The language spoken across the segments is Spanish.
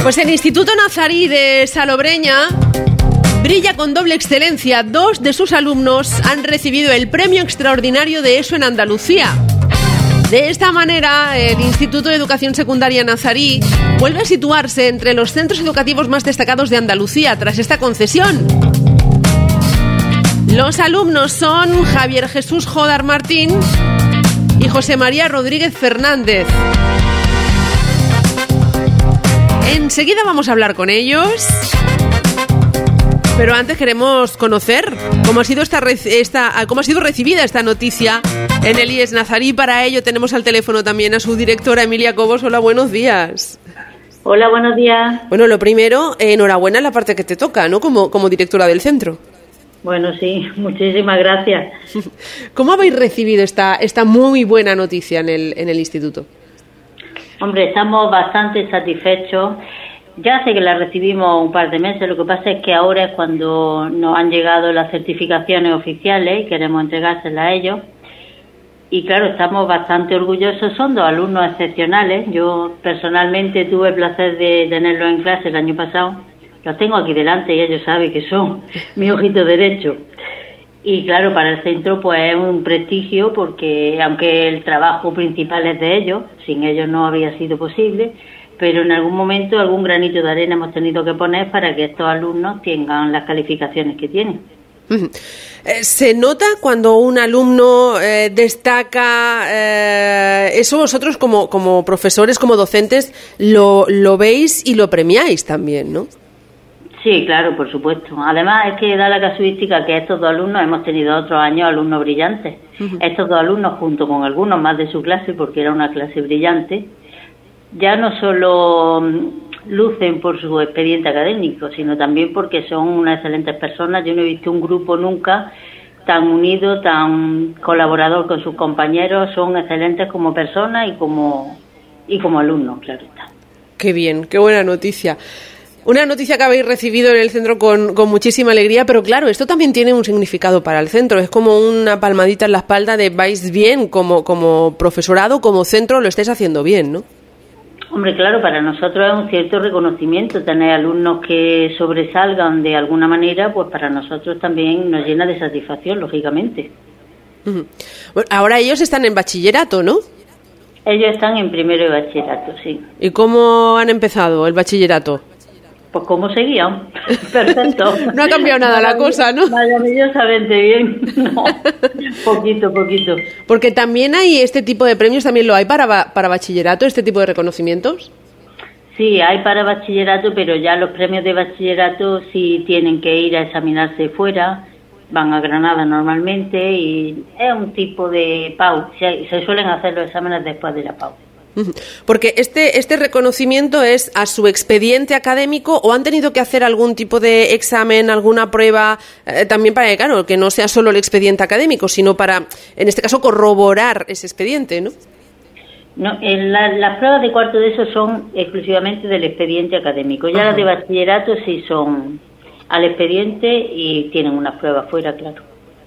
Pues el Instituto Nazarí de Salobreña brilla con doble excelencia. 2 de sus alumnos han recibido el Premio Extraordinario de ESO en Andalucía. De esta manera, el Instituto de Educación Secundaria Nazarí vuelve a situarse entre los centros educativos más destacados de Andalucía tras esta concesión. Los alumnos son Javier Jesús Jodar Martín y José María Rodríguez Fernández. Enseguida vamos a hablar con ellos, pero antes queremos conocer cómo ha sido cómo ha sido recibida esta noticia en el IES Nazarí. Para ello tenemos al teléfono también a su directora Emilia Cobos. Hola, buenos días. Hola, buenos días. Bueno, lo primero, enhorabuena en la parte que te toca, ¿no? Como directora del centro. Bueno, sí, muchísimas gracias. ¿Cómo habéis recibido esta muy buena noticia en el instituto? Hombre, estamos bastante satisfechos. Ya sé que la recibimos un par de meses, lo que pasa es que ahora es cuando nos han llegado las certificaciones oficiales y queremos entregárselas a ellos. Y claro, estamos bastante orgullosos, son 2 alumnos excepcionales. Yo personalmente tuve el placer de tenerlos en clase el año pasado. Los tengo aquí delante y ellos saben que son mi ojito derecho. Y claro, para el centro pues es un prestigio porque aunque el trabajo principal es de ellos, sin ellos no habría sido posible, pero en algún momento algún granito de arena hemos tenido que poner para que estos alumnos tengan las calificaciones que tienen. ¿Se nota cuando un alumno destaca? Eso vosotros como profesores, como docentes, lo veis y lo premiáis también, ¿no? Sí, claro, por supuesto. Además es que da la casuística que estos 2 alumnos, hemos tenido otros años alumnos brillantes. Estos 2 alumnos, junto con algunos más de su clase, porque era una clase brillante, ya no solo lucen por su expediente académico, sino también porque son unas excelentes personas. Yo no he visto un grupo nunca tan unido, tan colaborador con sus compañeros. Son excelentes como personas y como alumnos, claro está. Qué bien, qué buena noticia. Una noticia que habéis recibido en el centro con muchísima alegría, pero claro, esto también tiene un significado para el centro. Es como una palmadita en la espalda de vais bien como profesorado, como centro, lo estáis haciendo bien, ¿no? Hombre, claro, para nosotros es un cierto reconocimiento tener alumnos que sobresalgan de alguna manera, pues para nosotros también nos llena de satisfacción, lógicamente. Bueno, ahora ellos están en bachillerato, ¿no? Ellos están en primero de bachillerato, sí. ¿Y cómo han empezado el bachillerato? Pues como seguían, perfecto. No ha cambiado nada la cosa, ¿no? Maravillosamente bien, no, poquito. Porque también hay este tipo de premios, también lo hay para bachillerato, este tipo de reconocimientos. Sí, hay para bachillerato, pero ya los premios de bachillerato sí tienen que ir a examinarse fuera, van a Granada normalmente y es un tipo de PAU, se suelen hacer los exámenes después de la PAU. Porque este reconocimiento es a su expediente académico, o han tenido que hacer algún tipo de examen, alguna prueba, también para que, claro, que no sea solo el expediente académico, sino para, en este caso, corroborar ese expediente, ¿no? No, las pruebas de cuarto de eso son exclusivamente del expediente académico. Ya las de bachillerato sí son al expediente y tienen unas pruebas fuera, claro.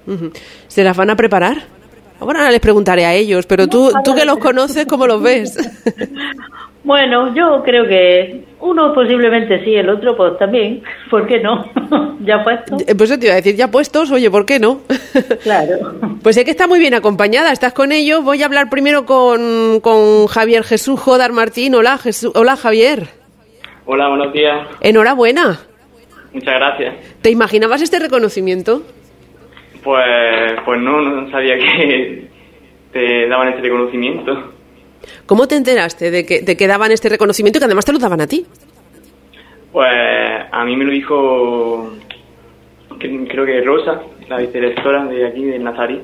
¿Se las van a preparar? Ahora les preguntaré a ellos, pero tú que los conoces, ¿cómo los ves? Bueno, yo creo que uno posiblemente sí, el otro pues también. ¿Por qué no? ¿Ya puestos? Pues eso te iba a decir, ya puestos, oye, ¿por qué no? Claro. Pues sé que está muy bien acompañada, estás con ellos. Voy a hablar primero con Javier Jesús Jodar Martín. Hola, hola Javier. Hola, buenos días. Enhorabuena. Muchas gracias. ¿Te imaginabas este reconocimiento? Pues no sabía que te daban este reconocimiento. ¿Cómo te enteraste de que daban este reconocimiento y que además te lo daban a ti? Pues a mí me lo dijo, creo que Rosa, la vicedirectora de aquí, de Nazarí.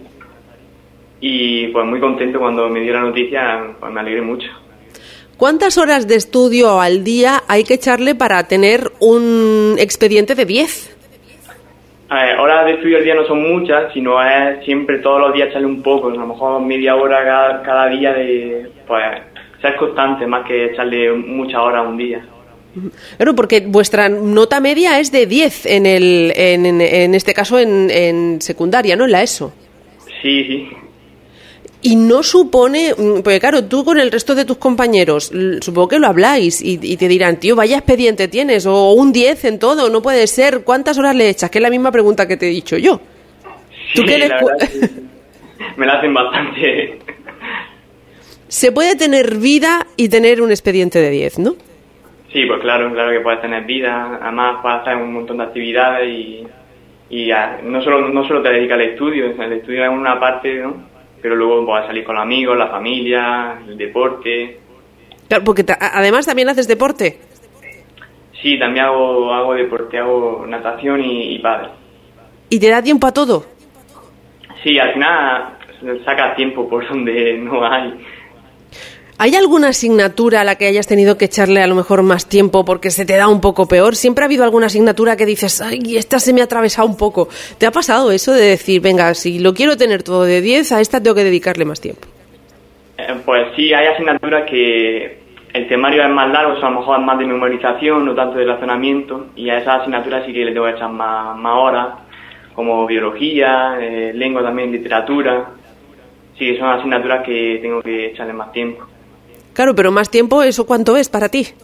Y pues muy contento cuando me dio la noticia, pues me alegré mucho. ¿Cuántas horas de estudio al día hay que echarle para tener un expediente de 10? Horas de estudio al día no son muchas, sino es siempre todos los días echarle un poco, a lo mejor media hora cada día de, pues, ser constante más que echarle muchas horas un día. Claro, porque vuestra nota media es de 10 en este caso en secundaria, ¿no? En la ESO. Sí. Y no supone, porque claro, tú con el resto de tus compañeros, supongo que lo habláis y te dirán, tío, vaya expediente tienes, o un 10 en todo, no puede ser, ¿cuántas horas le echas? Que es la misma pregunta que te he dicho yo. Sí, la verdad me la hacen bastante. Se puede tener vida y tener un expediente de 10, ¿no? Sí, pues claro que puedes tener vida, además puedes hacer un montón de actividades y no solo te dedicas al estudio, el estudio es una parte, ¿no? Pero luego puedes salir con los amigos, la familia, el deporte. Claro, porque además también haces deporte. Sí, también hago deporte, hago natación y pádel. ¿Y te da tiempo a todo? Sí, al final sacas tiempo por donde no hay. ¿Hay alguna asignatura a la que hayas tenido que echarle a lo mejor más tiempo porque se te da un poco peor? ¿Siempre ha habido alguna asignatura que dices, ay, esta se me ha atravesado un poco? ¿Te ha pasado eso de decir, venga, si lo quiero tener todo de 10, a esta tengo que dedicarle más tiempo? Pues sí, hay asignaturas que el temario es más largo, o sea, a lo mejor es más de memorización, no tanto de razonamiento, y a esas asignaturas sí que le tengo que echar más horas, como biología, lengua también, literatura. Sí, que son asignaturas que tengo que echarle más tiempo. Claro, pero más tiempo, ¿eso cuánto es para ti?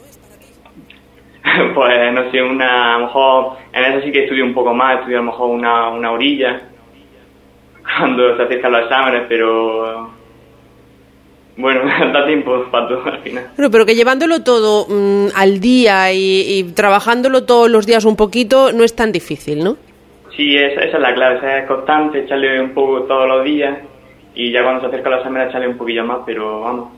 Pues no sé, a lo mejor en eso sí que estudio un poco más, estudio a lo mejor una horilla cuando se acercan los exámenes, pero bueno, da tiempo para todo al final. Pero que llevándolo todo al día y trabajándolo todos los días un poquito no es tan difícil, ¿no? Sí, esa es la clave, ser constante, echarle un poco todos los días y ya cuando se acercan los exámenes echarle un poquillo más, pero vamos.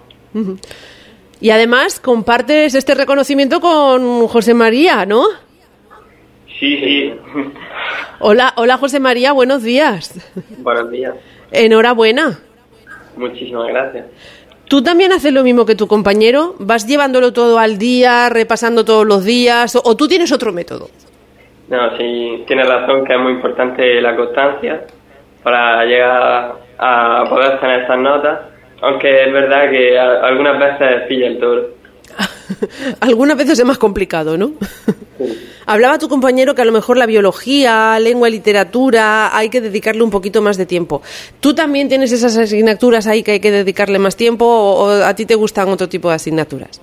Y además compartes este reconocimiento con José María, ¿no? Sí. Hola José María, buenos días. Buenos días. Enhorabuena. Muchísimas gracias. ¿Tú también haces lo mismo que tu compañero? ¿Vas llevándolo todo al día, repasando todos los días, o tú tienes otro método? No, sí, tienes razón que es muy importante la constancia para llegar a poder tener esas notas. Aunque es verdad que algunas veces pilla el toro. Algunas veces es más complicado, ¿no? Sí. Hablaba tu compañero que a lo mejor la biología, lengua y literatura hay que dedicarle un poquito más de tiempo. ¿Tú también tienes esas asignaturas ahí que hay que dedicarle más tiempo o a ti te gustan otro tipo de asignaturas?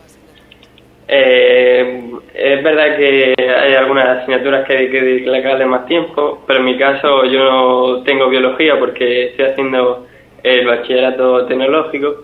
Es verdad que hay algunas asignaturas que hay que dedicarle más tiempo, pero en mi caso yo no tengo biología porque estoy haciendo el bachillerato tecnológico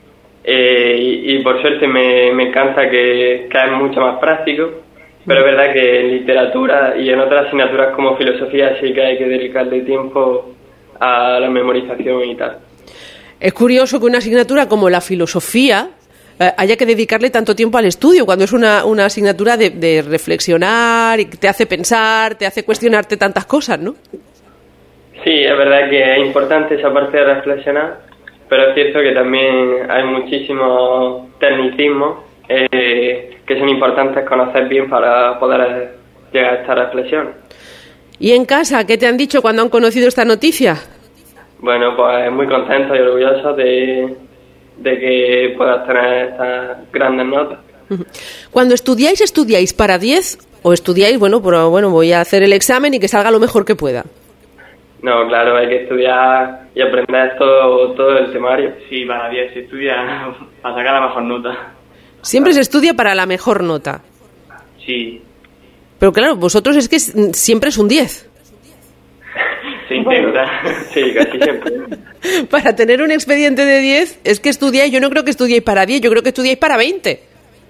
y por suerte me encanta que es mucho más práctico, pero es verdad que en literatura y en otras asignaturas como filosofía sí que hay que dedicarle tiempo a la memorización y tal. Es curioso que una asignatura como la filosofía haya que dedicarle tanto tiempo al estudio, cuando es una asignatura de reflexionar y que te hace pensar, te hace cuestionarte tantas cosas, ¿no? Sí, es verdad que es importante esa parte de reflexionar, pero es cierto que también hay muchísimos tecnicismos que son importantes conocer bien para poder llegar a esta reflexión. ¿Y en casa qué te han dicho cuando han conocido esta noticia? Bueno, pues muy contento y orgulloso de que puedas tener estas grandes notas. Cuando ¿estudiáis para 10 o estudiáis, bueno, voy a hacer el examen y que salga lo mejor que pueda? No, claro, hay que estudiar y aprender todo el temario. Sí, para 10 se estudia para sacar la mejor nota. Siempre se estudia para la mejor nota. Sí. Pero claro, vosotros es que siempre es un 10. Se intenta. Sí, casi siempre. Para tener un expediente de 10 es que estudiáis, yo no creo que estudiéis para 10, yo creo que estudiáis para 20.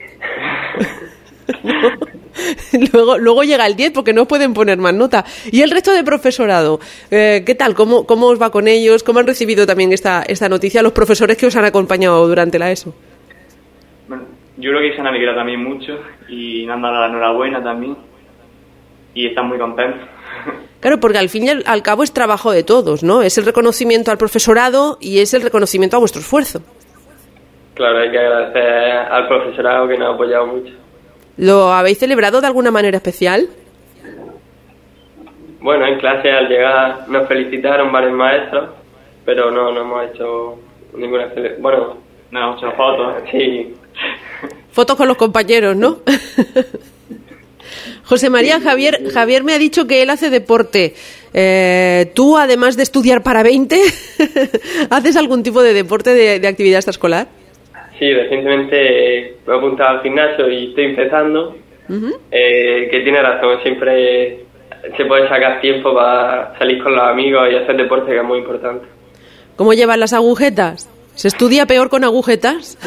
Luego llega el 10 porque no os pueden poner más nota. ¿Y el resto de profesorado? ¿Qué tal? ¿Cómo os va con ellos? ¿Cómo han recibido también esta noticia los profesores que os han acompañado durante la ESO? Bueno, yo creo que se han alegrado también mucho y me han dado la enhorabuena también y están muy contentos. Claro, porque al fin y al cabo es trabajo de todos, ¿no? Es el reconocimiento al profesorado y es el reconocimiento a vuestro esfuerzo. Claro, hay que agradecer al profesorado que nos ha apoyado mucho. ¿Lo habéis celebrado de alguna manera especial? Bueno, en clase al llegar nos felicitaron varios maestros, pero no hemos hecho ninguna celebración. Bueno, no hemos hecho fotos. Sí. Fotos con los compañeros, ¿no? José María, Javier me ha dicho que él hace deporte. ¿Tú, además de estudiar para 20, haces algún tipo de deporte, de actividad extraescolar? Sí, recientemente me he apuntado al gimnasio y estoy empezando. Que tiene razón, siempre se puede sacar tiempo para salir con los amigos y hacer deporte, que es muy importante. ¿Cómo llevan las agujetas? ¿Se estudia peor con agujetas?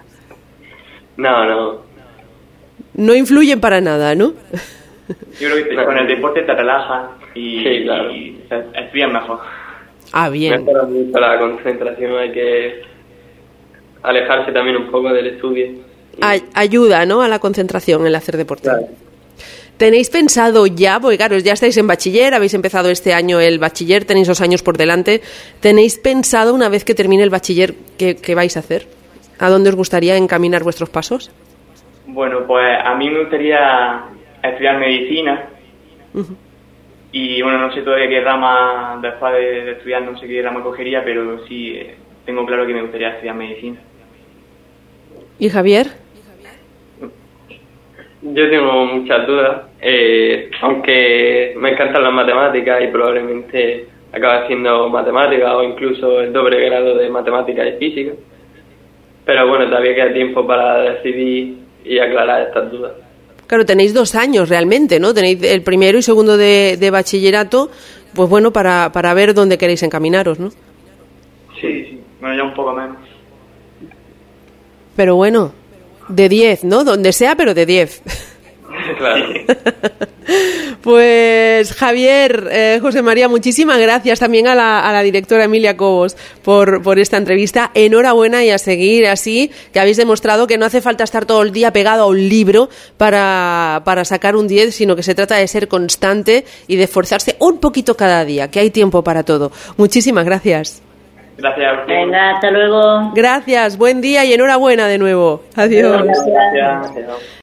No. No influyen para nada, ¿no? Yo creo que con el deporte te relajas y, sí, claro. y estudias mejor. Ah, bien. Mejora mucho la concentración, hay que alejarse también un poco del estudio. Ayuda, ¿no?, a la concentración el hacer deporte. Claro. ¿Tenéis pensado ya, porque claro, ya estáis en bachiller, habéis empezado este año el bachiller, tenéis 2 años por delante, ¿tenéis pensado, una vez que termine el bachiller, qué vais a hacer? ¿A dónde os gustaría encaminar vuestros pasos? Bueno, pues a mí me gustaría estudiar medicina. Y bueno, no sé todavía qué rama, después de estudiar, no sé qué rama cogería, pero sí tengo claro que me gustaría estudiar medicina. ¿Y Javier? Yo tengo muchas dudas, aunque me encantan las matemáticas y probablemente acabe haciendo matemáticas o incluso el doble grado de matemáticas y física. Pero bueno, todavía queda tiempo para decidir y aclarar estas dudas. Claro, tenéis 2 años realmente, ¿no? Tenéis el primero y segundo de bachillerato, pues bueno, para ver dónde queréis encaminaros, ¿no? Sí, bueno, ya un poco menos. Pero bueno, de 10, ¿no? Donde sea, pero de 10. Claro. Pues Javier, José María, muchísimas gracias también a la directora Emilia Cobos por esta entrevista. Enhorabuena y a seguir así, que habéis demostrado que no hace falta estar todo el día pegado a un libro para sacar un 10, sino que se trata de ser constante y de esforzarse un poquito cada día, que hay tiempo para todo. Muchísimas gracias. Gracias. Venga, hasta luego. Gracias, buen día y enhorabuena de nuevo. Adiós. Gracias.